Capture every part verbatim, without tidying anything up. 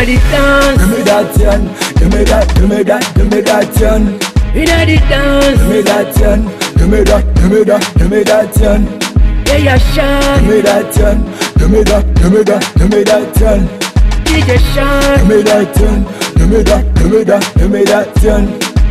the dance. Give me that yan, give me that, give me that, give me that yan. Inna the dance. Give me that yan, give me that, give me that, give me that yan. Yeah, you shine. Give me that yan, give me that, give me that, give me that yan. D J Sean. Give me that yan, give me that, give me that, give me that yan.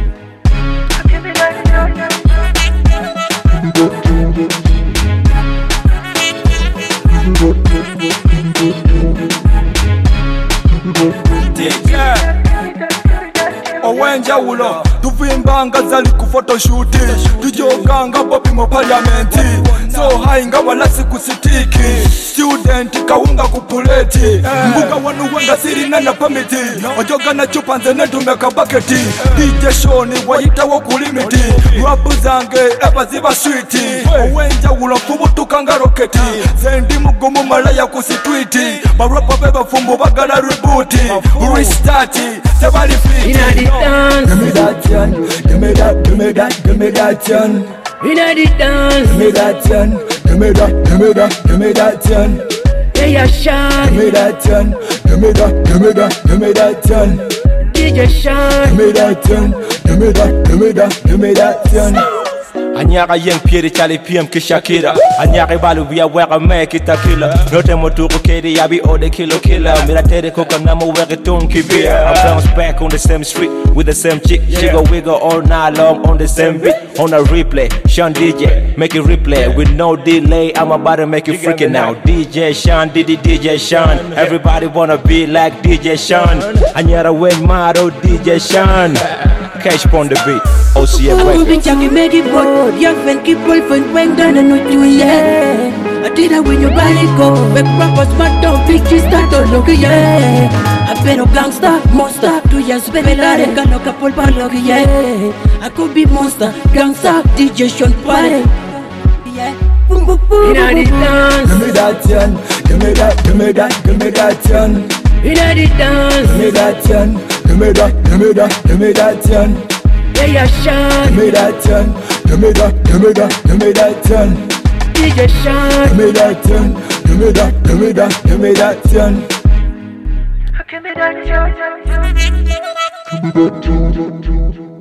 Owenjawulo tuvimbanga zali ku photoshoot tujoganga bobi mu parliament so high nga walasi ku sitiki student kawunga ku puleti mbuga wanu wanga sirina na permit ojoga na chupa nze netumeka bucket D J Sean wayitawo ku limit rap zange abaziba sweet Owenjawulo fubutukanga rocket zendi mugumu malaya ku street barapa beba fumbo bagala reboot restart sebali fit. Inna the dance. Give me that yan, give me that, give me that, give me that yan. Inna the dance. Give me that yan, give me that, give me that, give me that yan. Yeah, you shine. Give me that yan, give me that, give me that, give me that yan. D J Sean. Give me that yan, give me that, give me that, give me that yan. Anyaka yeng piri chali P M ki Shakira. Anyaka balu biya wega me kita killer. Note motuku kedi yabi ode kilo killer. Mira tere koka namo wega tonki beer. I bounce back on the same street with the same chick. She go wiggle all night long on the same beat. On a replay, Sean D J, make it replay with no delay. I'm about to make it freaking now. D J Sean, D D D J Sean. Everybody wanna be like D J Sean. Anyara win maro D J Sean. Cash on the beat. O C F Oh, bitch, I made it bored. Young friend, keep boyfriend, when done and not you, yeah. I did that when your body go. Back rappers, but don't bitches start to look, yeah. I been a gangster, monster, two years, baby, I got no couple, but look, yeah. I could be monster, gangster, D J Sean party, yeah. Boom, boom, boom. Inna the dance. Give me that yan, give me that, give me that, give me that yan. Inna the dance. Give me that yan, give me that, give me that, give me that yan. Yeah, you shine. Give me that yan, give me that, give me that, give me that yan. D J Sean. Give me that yan, give me that, give me that, give me that yan. Give me that,